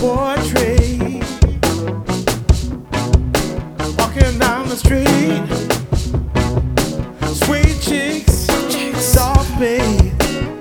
portrait. Walking down the street, sweet cheeks, soft babe.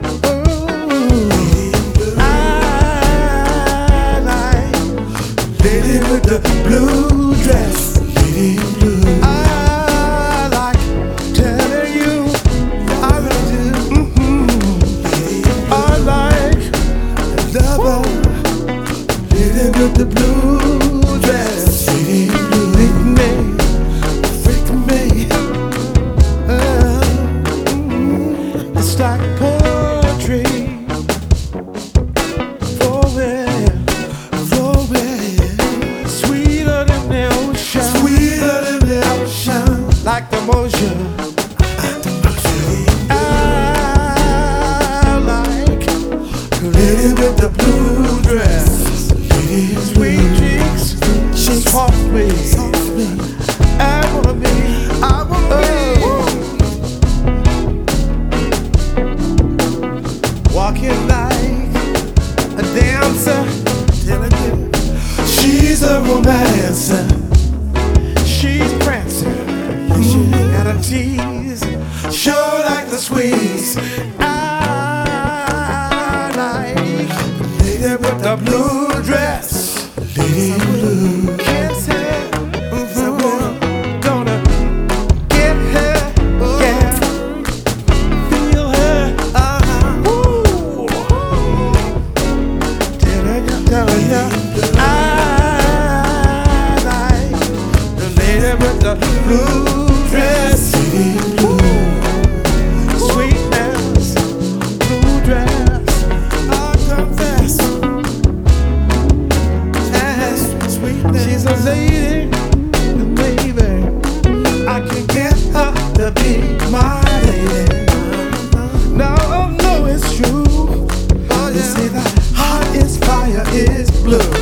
I like lady with the blue dress, lady in blue. I like telling you I really do. I like lover, lady with the blue dress, lady in blue. Freak me, it's like poetry, flowing, sweeter than the ocean, like the motion. I like lady with the blue dress, sweet cheeks, softly. I wanna be. Walking like a dancer, telling you she's a romancer. She's prancing and a tease, sure like the squeeze. I like lady with the blue dress, lady in blue. Can't say gonna get her, yeah, feel her. Telling you, I like the lady with the blue dress, sweetness, blue dress. I confess, sweetness. She's a lady, baby. I can get her to be my lady. No, it's true. They say that heart is fire, is blue.